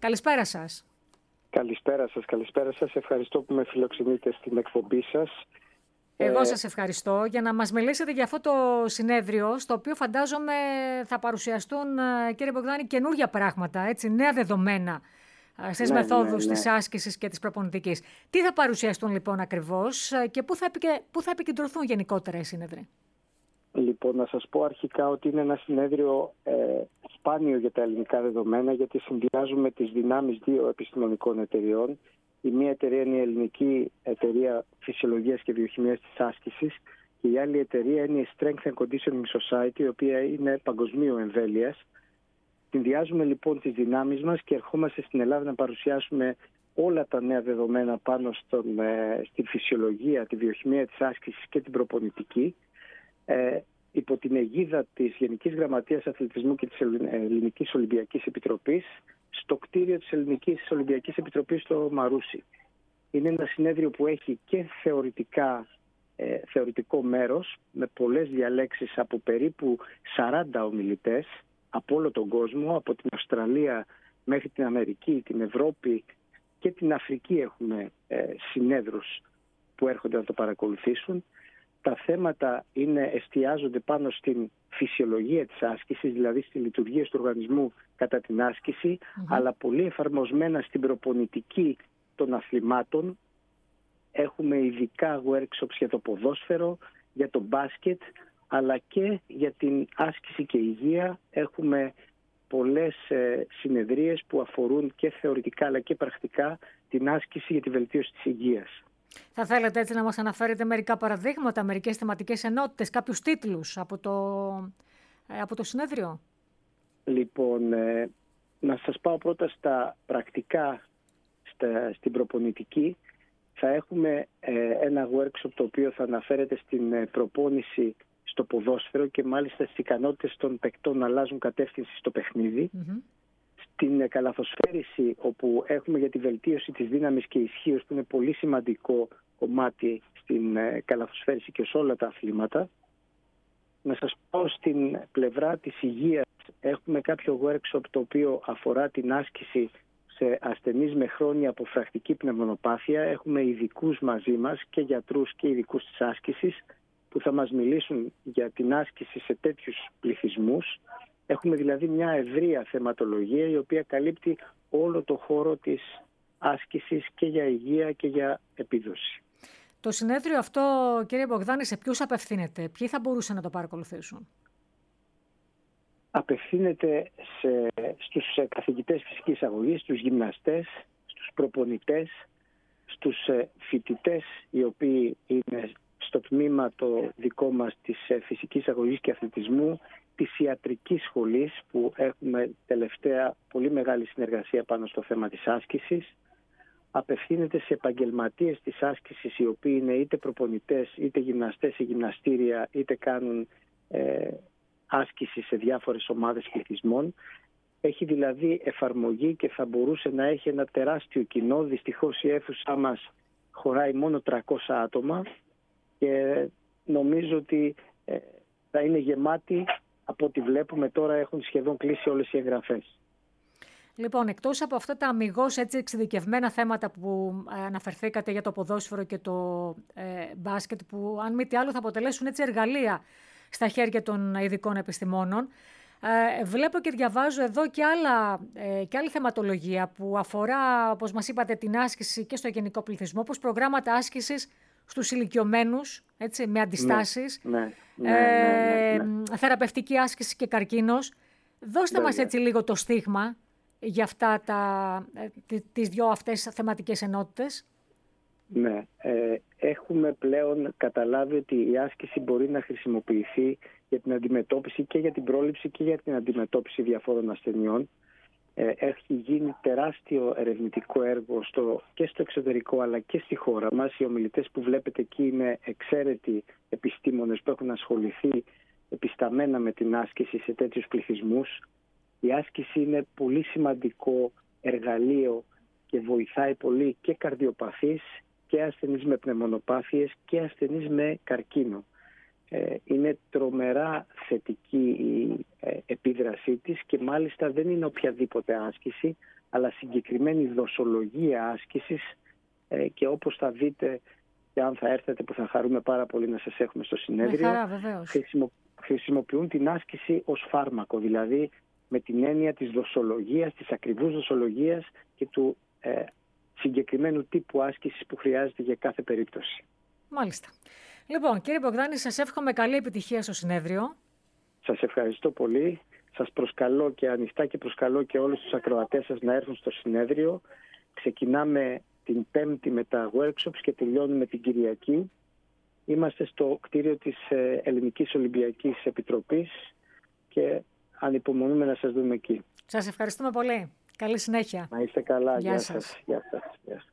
Καλησπέρα σας. Καλησπέρα σας. Ευχαριστώ που με φιλοξενείτε στην εκπομπή σας. Εγώ σας ευχαριστώ για να μας μιλήσετε για αυτό το συνέδριο, στο οποίο φαντάζομαι θα παρουσιαστούν, κύριε Μπογδάνη, καινούργια πράγματα, έτσι, νέα δεδομένα στις μεθόδους της άσκησης και της προπονητικής. Τι θα παρουσιαστούν λοιπόν ακριβώς και πού θα επικεντρωθούν γενικότερα οι σύνεδροι? Λοιπόν, να σας πω αρχικά ότι είναι ένα συνέδριο σπάνιο για τα ελληνικά δεδομένα, γιατί συνδυάζουμε τις δυνάμεις δύο επιστημονικών εταιριών. Η μία εταιρεία είναι η Ελληνική Εταιρεία Φυσιολογίας και Βιοχημίας της Άσκησης και η άλλη εταιρεία είναι η Strength and Conditioning Society, η οποία είναι παγκοσμίου εμβέλειας. Συνδυάζουμε λοιπόν τις δυνάμεις μας και ερχόμαστε στην Ελλάδα να παρουσιάσουμε όλα τα νέα δεδομένα πάνω στη φυσιολογία, τη βιοχημία της άσκησης και την προπονητική, υπό την αιγίδα της Γενικής Γραμματείας Αθλητισμού και της Ελληνικής Ολυμπιακής Επιτροπής στο κτίριο της Ελληνικής Ολυμπιακής Επιτροπής στο Μαρούσι. Είναι ένα συνέδριο που έχει και θεωρητικό μέρος με πολλές διαλέξεις από περίπου 40 ομιλητές από όλο τον κόσμο, από την Αυστραλία μέχρι την Αμερική, την Ευρώπη και την Αφρική έχουμε συνέδρους που έρχονται να το παρακολουθήσουν. Τα θέματα εστιάζονται πάνω στην φυσιολογία της άσκησης, δηλαδή στη λειτουργία του οργανισμού κατά την άσκηση, αλλά πολύ εφαρμοσμένα στην προπονητική των αθλημάτων. Έχουμε ειδικά workshops για το ποδόσφαιρο, για το μπάσκετ, αλλά και για την άσκηση και υγεία. Έχουμε πολλές συνεδρίες που αφορούν και θεωρητικά αλλά και πρακτικά την άσκηση για τη βελτίωση της υγείας. Θα θέλετε έτσι να μας αναφέρετε μερικά παραδείγματα, μερικές θεματικές ενότητες, κάποιους τίτλους από το συνέδριο? Λοιπόν, να σας πάω πρώτα στα πρακτικά, στην προπονητική. Θα έχουμε ένα workshop το οποίο θα αναφέρεται στην προπόνηση στο ποδόσφαιρο και μάλιστα στις ικανότητες των παικτών να αλλάζουν κατεύθυνση στο παιχνίδι. Στην καλαθοσφαίριση, όπου έχουμε για τη βελτίωση της δύναμης και ισχύως, που είναι πολύ σημαντικό κομμάτι στην καλαθοσφαίριση και σε όλα τα αθλήματα. Να σας πω στην πλευρά της υγείας, έχουμε κάποιο workshop το οποίο αφορά την άσκηση σε ασθενείς με χρόνια αποφρακτική πνευμονοπάθεια. Έχουμε ειδικούς μαζί μας και γιατρούς και ειδικούς της άσκησης που θα μας μιλήσουν για την άσκηση σε τέτοιους πληθυσμούς. Έχουμε δηλαδή μια ευρεία θεματολογία η οποία καλύπτει όλο το χώρο της άσκησης και για υγεία και για επίδοση. Το συνέδριο αυτό, κύριε Μπογδάνη, σε ποιους απευθύνεται? Ποιοι θα μπορούσαν να το παρακολουθήσουν? Απευθύνεται στους καθηγητές φυσικής αγωγής, στους γυμναστές, στους προπονητές, στους φοιτητές οι οποίοι είναι στο τμήμα το δικό μας της φυσικής αγωγής και αθλητισμού, της ιατρικής σχολής που έχουμε τελευταία πολύ μεγάλη συνεργασία πάνω στο θέμα της άσκησης. Απευθύνεται σε επαγγελματίες της άσκησης οι οποίοι είναι είτε προπονητές είτε γυμναστές σε γυμναστήρια είτε κάνουν άσκηση σε διάφορες ομάδες πληθυσμών. Έχει δηλαδή εφαρμογή και θα μπορούσε να έχει ένα τεράστιο κοινό. Δυστυχώς η αίθουσά μας χωράει μόνο 300 άτομα και νομίζω ότι θα είναι γεμάτη. Από ό,τι βλέπουμε τώρα έχουν σχεδόν κλείσει όλες οι εγγραφές. Λοιπόν, εκτός από αυτά τα αμιγώς έτσι εξειδικευμένα θέματα που αναφερθήκατε για το ποδόσφαιρο και το μπάσκετ, που αν μη τι άλλο θα αποτελέσουν έτσι εργαλεία στα χέρια των ειδικών επιστημόνων, βλέπω και διαβάζω εδώ και άλλη θεματολογία που αφορά, όπως μας είπατε, την άσκηση και στο γενικό πληθυσμό, όπως προγράμματα άσκησης στους ηλικιωμένους, έτσι, με αντιστάσεις, θεραπευτική άσκηση και καρκίνος. Δώστε μας έτσι λίγο το στίγμα για αυτά τις δύο αυτές θεματικές ενότητες. Ναι, έχουμε πλέον καταλάβει ότι η άσκηση μπορεί να χρησιμοποιηθεί για την αντιμετώπιση και για την πρόληψη και για την αντιμετώπιση διαφόρων ασθενειών. Έχει γίνει τεράστιο ερευνητικό έργο και στο εξωτερικό αλλά και στη χώρα μας. Οι ομιλητές που βλέπετε εκεί είναι εξαίρετοι επιστήμονες που έχουν ασχοληθεί επισταμένα με την άσκηση σε τέτοιους πληθυσμούς. Η άσκηση είναι πολύ σημαντικό εργαλείο και βοηθάει πολύ και καρδιοπαθείς και ασθενείς με πνευμονοπάθειες και ασθενείς με καρκίνο. Είναι τρομερά θετική η επίδρασή της και μάλιστα δεν είναι οποιαδήποτε άσκηση, αλλά συγκεκριμένη δοσολογία άσκησης και όπως θα δείτε και αν θα έρθετε, που θα χαρούμε πάρα πολύ να σας έχουμε στο συνέδριο, με χαρά, βεβαίως. Χρησιμοποιούν την άσκηση ως φάρμακο, δηλαδή με την έννοια της δοσολογίας, της ακριβούς δοσολογίας και του συγκεκριμένου τύπου άσκησης που χρειάζεται για κάθε περίπτωση. Μάλιστα. Λοιπόν, κύριε Μπογδάνη, σας εύχομαι καλή επιτυχία στο συνέδριο. Σας ευχαριστώ πολύ. Σας προσκαλώ και ανοιχτά και προσκαλώ και όλους τους ακροατές σας να έρθουν στο συνέδριο. Ξεκινάμε την Πέμπτη με τα workshops και τελειώνουμε την Κυριακή. Είμαστε στο κτίριο της Ελληνικής Ολυμπιακής Επιτροπής και ανυπομονούμε να σας δούμε εκεί. Σας ευχαριστούμε πολύ. Καλή συνέχεια. Να είστε καλά. Γεια σας. Γεια σας.